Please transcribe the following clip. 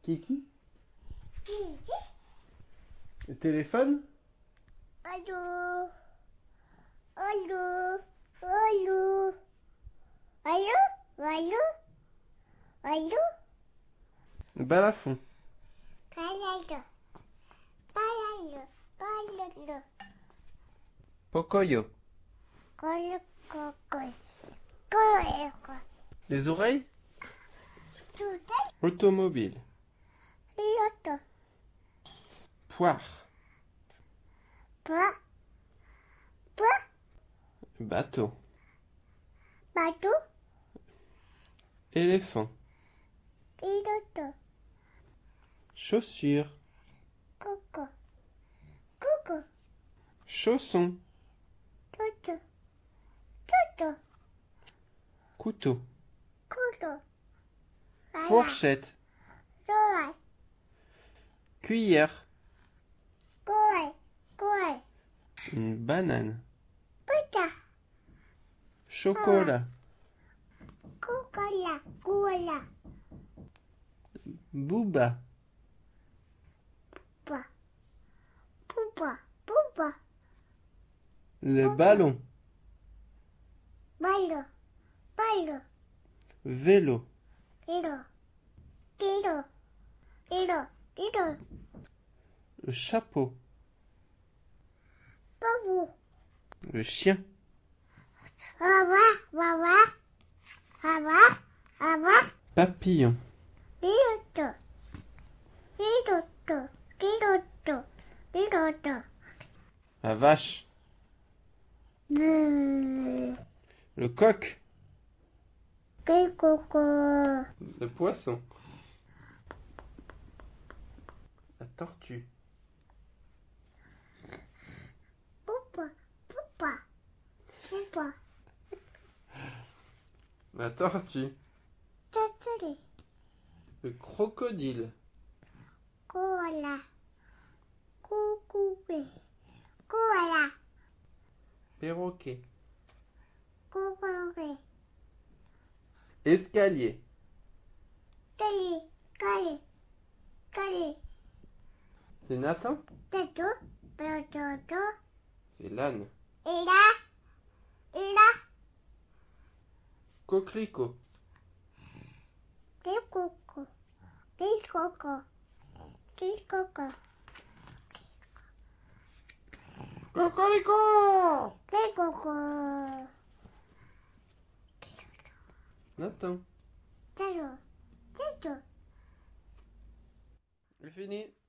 Kiki? Le téléphone? Allô? Allô? Allô? Allô? Allô? Allô? Le balafon? Allô? Allô? Allô? Pocoyo? Les oreilles? Automobile? Poire? Bateau? Bateau? Éléphant? Pilote? Chaussures? Coco? Coco? Chaussons? Toto? Toto? Couteau? Couteau? Fourchette? Soleil? Cuillère? Courez? Courez? Une banane? Putain! Chocolat? Coca-Cola? Cola? Booba? Poupa? Poupa? Poupa? Le ballon? Ballon? Ballon? Vélo? Kilo? Kilo? Kilo? Kilo? Le chapeau? Babou? Le chien? Baba? Baba? Baba? Papillon? Pilote? Pilote? Pilote? Pilote? La vache? Le Le coq? coco? Le poisson? La tortue? Poupa? Poupa? Poupa? La tortue? Tatoué? Le crocodile? Cola? Coucoupé? Cola? Perroquet? Coucoupé? Escalier? Cali? Cali? Cali? C'est Nathan? Tatou? Tatou? C'est l'âne? Et là? Et là? Coquelicot? Des coco? Des coco? Des coco? Coquelicot! Des coco? Nathan? Tatou? Tatou? C'est fini.